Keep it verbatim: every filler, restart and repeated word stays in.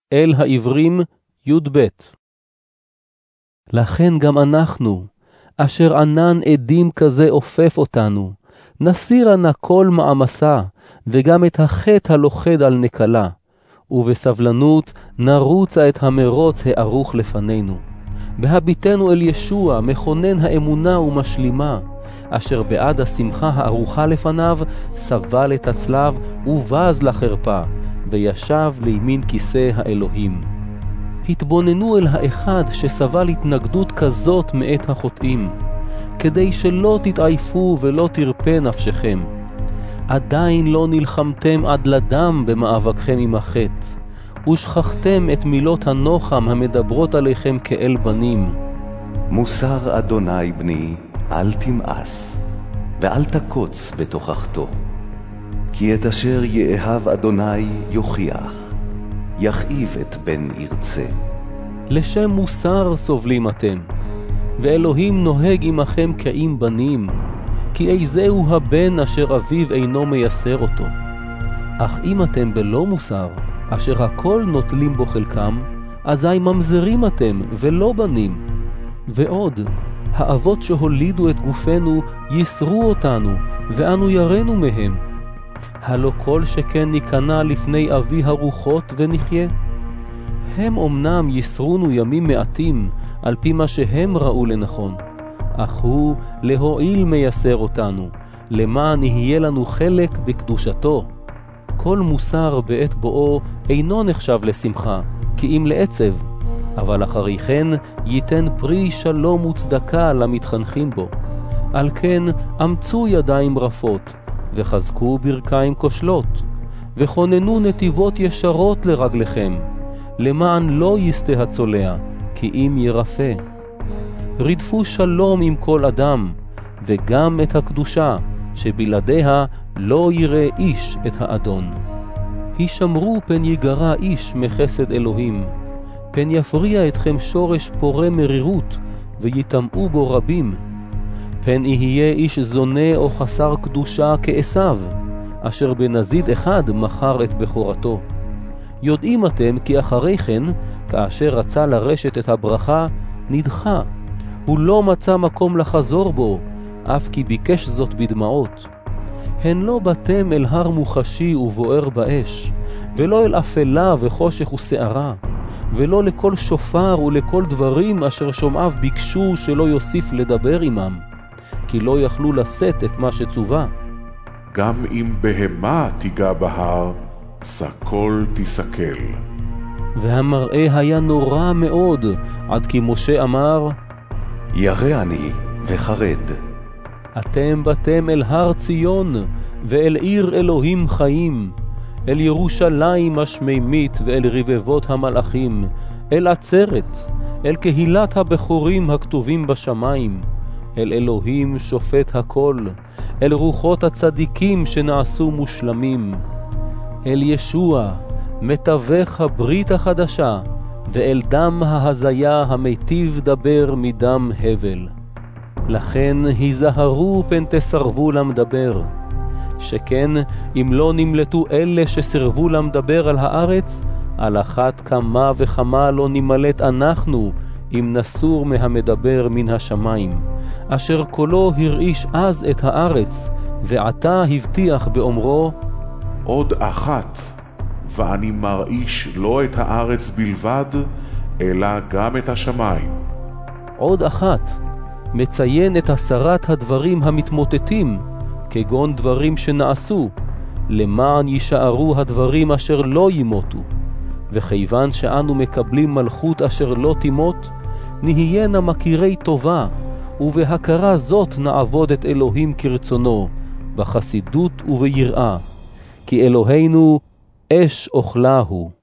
אל העברים י"ב. לכן גם אנחנו, אשר ענן עדים כזה אופף אותנו, נסיר נא כל מעמסה, וגם את החטא הלוכד על נקלה, ובסבלנות נרוצה את המרוץ הערוך לפנינו. בהביטנו אל ישוע, מכונן האמונה ומשלימה, אשר בעד השמחה הארוכה לפניו, סבל את הצלב ובז לחרפה, וישב לימין כיסא האלוהים. התבוננו אל האחד שסבל התנגדות כזאת מאת החוטאים, כדי שלא תתעייפו ולא תרפה נפשכם. עדיין לא נלחמתם עד לדם במאבקכם עם החטא, ושכחתם את מילות הנוחם המדברות עליכם כאל בנים. מוסר אדוני בני, אל תמאס, ואל תקוץ בתוכחתו. כי את אשר יאהב אדוני יוכיח, יכאיב את בן ירצה. לשם מוסר סובלים אתם, ואלוהים נוהג עמכם כאם בנים, כי איזהו הבן אשר אביו אינו מייסר אותו. אך אם אתם בלא מוסר, אשר הכל נוטלים בו חלקם, אזי ממזרים אתם ולא בנים. ועוד, האבות שהולידו את גופנו יסרו אותנו, ואנו ירנו מהם. הלא כל שכן ניכנע לפני אבי הרוחות ונחיה. הם אמנם יסרונו ימים מעטים, על פי מה שהם ראו לנכון, אך הוא להועיל מייסר אותנו, למען יהיה לנו חלק בקדושתו. כל מוסר בעת בואו אינו נחשב לשמחה, כי אם לעצב, אבל אחרי כן ייתן פרי שלום וצדקה למתחנכים בו. על כן אמצו ידיים רפות, וחזקו ברכיים כושלות, וכוננו נתיבות ישרות לרגליכם, למען לא יסתה הצולע, כי אם ירפא. רדפו שלום עם כל אדם, וגם את הקדושה, שבלעדיה לא יראה איש את האדון. הישמרו פן יגרע איש מחסד אלוהים, פן יפריע אתכם שורש פורה מרירות, ויטמעו בו רבים. פן יהיה איש זונה או חסר קדושה כעשיו, אשר בנזיד אחד מכר את בכורתו. יודעים אתם כי אחרי כן, כאשר רצה לרשת את הברכה, נדחה. הוא לא מצא מקום לחזור בו, אף כי ביקש זאת בדמעות. הן לא באתם אל הר מוחשי ובוער באש, ולא אל אפלה וחושך ושערה, ולא לכל שופר ולכל דברים אשר שומעיו ביקשו שלא יוסיף לדבר עמם, כי לא יכלו לשאת את מה שצווה. גם אם בהמה תיגע בהר, סקול תסקל. והמראה היה נורא מאוד, עד כי משה אמר, ירא אני וחרד. אתם באתם אל הר ציון, ואל עיר אלוהים חיים, אל ירושלים השמימית ואל רבבות המלאכים, אל עצרת, אל קהילת הבחורים הכתובים בשמיים, אל אלוהים שופט הכל, אל רוחות הצדיקים שנעשו מושלמים, אל ישוע, מתווך הברית החדשה, ואל דם ההזיה המיטיב דבר מדם הבל. לכן היזהרו פן תסרבו למדבר, שכן אם לא נמלטו אלה שסרבו למדבר על הארץ, על אחת כמה וכמה לא נמלט אנחנו, אם נסור מהמדבר מן השמיים, אשר קולו הרעיש אז את הארץ, ועתה הבטיח באומרו, עוד אחת, ואני מרעיש לא את הארץ בלבד, אלא גם את השמיים. עוד אחת, מציין את הסרת הדברים המתמוטטים, כגון דברים שנעשו, למען יישארו הדברים אשר לא ימותו. וכיוון שאנו מקבלים מלכות אשר לא תימות, נהיינה מכירי טובה, ובהכרה זאת נעבוד את אלוהים כרצונו, בחסידות וביראה, כי אלוהינו אש אוכלה הוא.